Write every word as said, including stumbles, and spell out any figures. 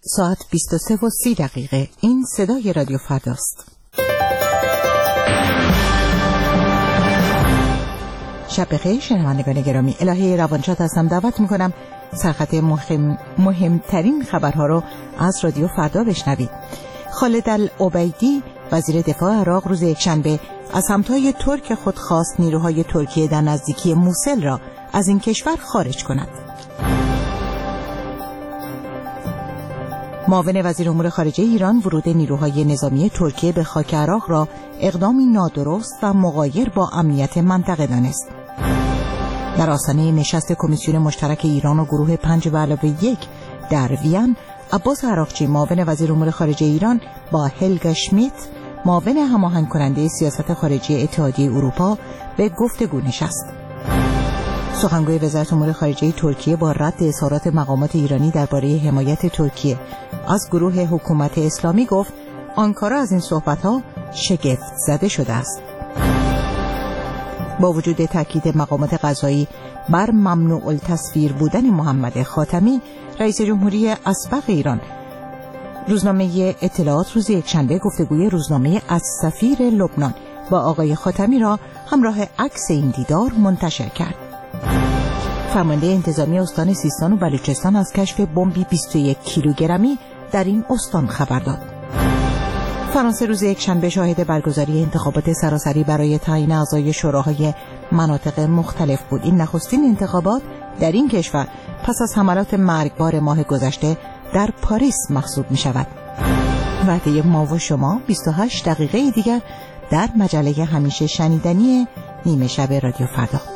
ساعت بیست و سه و سی دقیقه. این صدای رادیو فرداست. شب بخیر شنوندگان گرامی. الهه روانشاد هستم. دعوت میکنم سرخط مهم مهمترین خبرها رو از رادیو فردا بشنوید. خالد العبیدی وزیر دفاع عراق روز یکشنبه از همتای ترک خود خواست نیروهای ترکیه در نزدیکی موصل را از این کشور خارج کند. معاون وزیر امور خارجه ایران ورود نیروهای نظامی ترکیه به خاک عراق را اقدامی نادرست و مغایر با امنیت منطقه دانست. در آستانه نشست کمیسیون مشترک ایران و گروه پنج به علاوه یک در وین، عباس عراقچی معاون وزیر امور خارجه ایران با هلگا شمیت معاون هماهنگ کننده سیاست خارجی اتحادیه اروپا به گفتگو نشست. سخنگوی وزارت امور خارجه ترکیه با رد اظهارات مقامات ایرانی درباره حمایت ترکیه از گروه حکومت اسلامی گفت آنکارا از این صحبت‌ها شگفت زده شده است. با وجود تاکید مقامات قضایی بر ممنوع التصویر بودن محمد خاتمی، رئیس جمهوری اسبق ایران روزنامه اطلاعات روز یکشنبه گفتگوی روزنامه السفیر لبنان با آقای خاتمی را همراه عکس این دیدار منتشر کرد. فرمانده انتظامی استان سیستان و بلوچستان از کشف بمبی بیست و یک کیلوگرمی در این استان خبر داد. فرانسه روز یکشنبه شاهد برگزاری انتخابات سراسری برای تعیین اعضای شوراهای مناطق مختلف بود. این نخستین انتخابات در این کشور پس از حملات مرگبار ماه گذشته در پاریس محسوب می شود. وعده ما و شما بیست و هشت دقیقه دیگر در مجله همیشه شنیدنی نیمه شب رادیو فردا.